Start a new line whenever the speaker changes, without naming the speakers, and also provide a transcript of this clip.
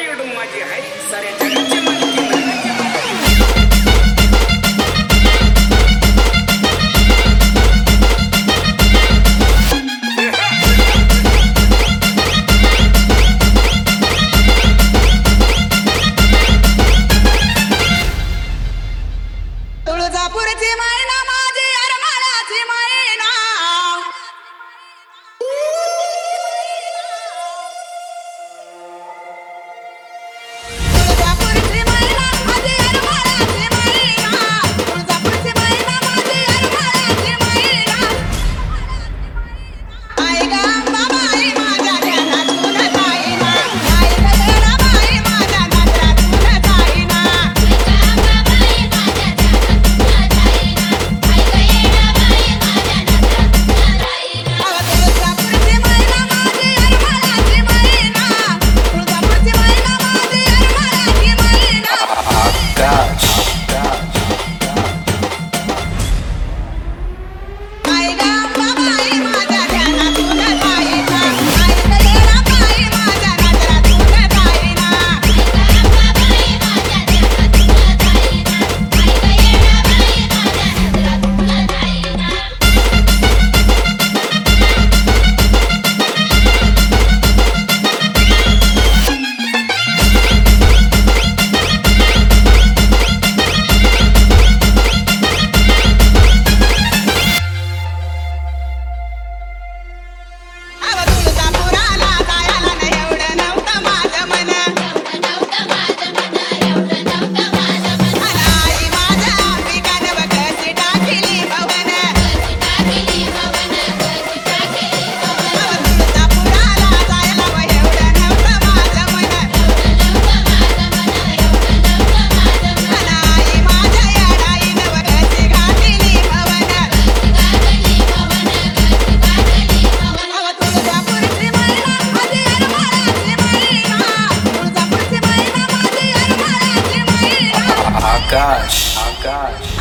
एवढं माझी आहे साऱ्या जगाची मालकी
तुळजापूरची मैना माझी अरमालाची मैना तुळजापूरची मैना माझी अरमालाची मैना तुळजापूरची मैना माझी अरमालाची मैना आई ग अंबाबाई माझ्या ध्यानातून जाईना आई ग गणाबाई माझ्या नजरातून जाईना तुळजापूरची मैना माझी अरमालाची मैना तुळजापूरची मैना माझी अरमालाची मैना
आकाश
आई ग अंबाबाई माझ्या ध्यानातून जाईना आई ग गणाबाई माझ्या नजरातून जाईना अव तुळजापुराला जायला नाही एवढं नव्हतं माझं मन आई माझ्या अंबिकानं बघ कशी टाकली भवन अव तुळजापुराला जायला व एवढं नव्हतं माझं मन आई माझ्या येडाईनं बघ कशी घातली भवन अव तुळजापूरची मैना माझी अरमालाची मैना तुळजापूरची मैना माझी अरमालाची मैना
आकाश